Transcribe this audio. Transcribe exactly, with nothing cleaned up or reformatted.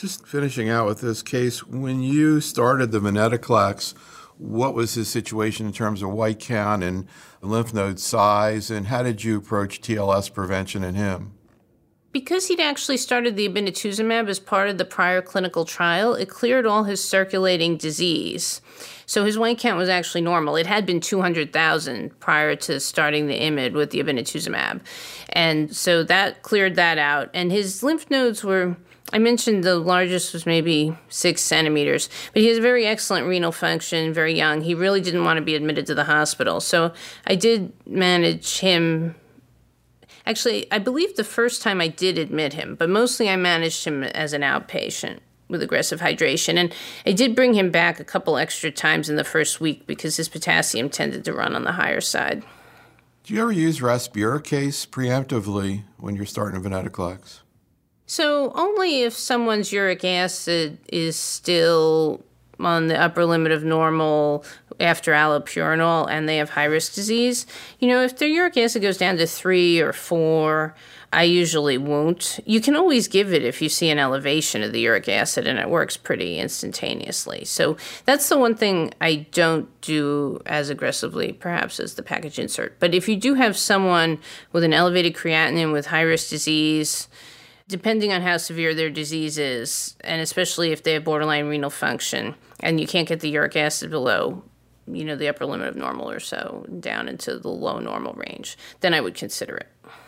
Just finishing out with this case, when you started the venetoclax, what was his situation in terms of white count and lymph node size, and how did you approach T L S prevention in him? Because he'd actually started the obinutuzumab as part of the prior clinical trial, it cleared all his circulating disease. So his white count was actually normal. It had been two hundred thousand prior to starting the I M I D with the obinutuzumab. And so that cleared that out. And his lymph nodes were, I mentioned the largest was maybe six centimeters, but he has very excellent renal function, very young. He really didn't want to be admitted to the hospital. So I did manage him. Actually, I believe the first time I did admit him, but mostly I managed him as an outpatient with aggressive hydration. And I did bring him back a couple extra times in the first week because his potassium tended to run on the higher side. Do you ever use rasburicase preemptively when you're starting a venetoclax? So only if someone's uric acid is still on the upper limit of normal after allopurinol and they have high-risk disease. You know, if their uric acid goes down to three or four, I usually won't. You can always give it if you see an elevation of the uric acid, and it works pretty instantaneously. So that's the one thing I don't do as aggressively, perhaps, as the package insert. But if you do have someone with an elevated creatinine with high-risk disease, depending on how severe their disease is, and especially if they have borderline renal function, and you can't get the uric acid below, you know, the upper limit of normal or so, down into the low normal range, then I would consider it.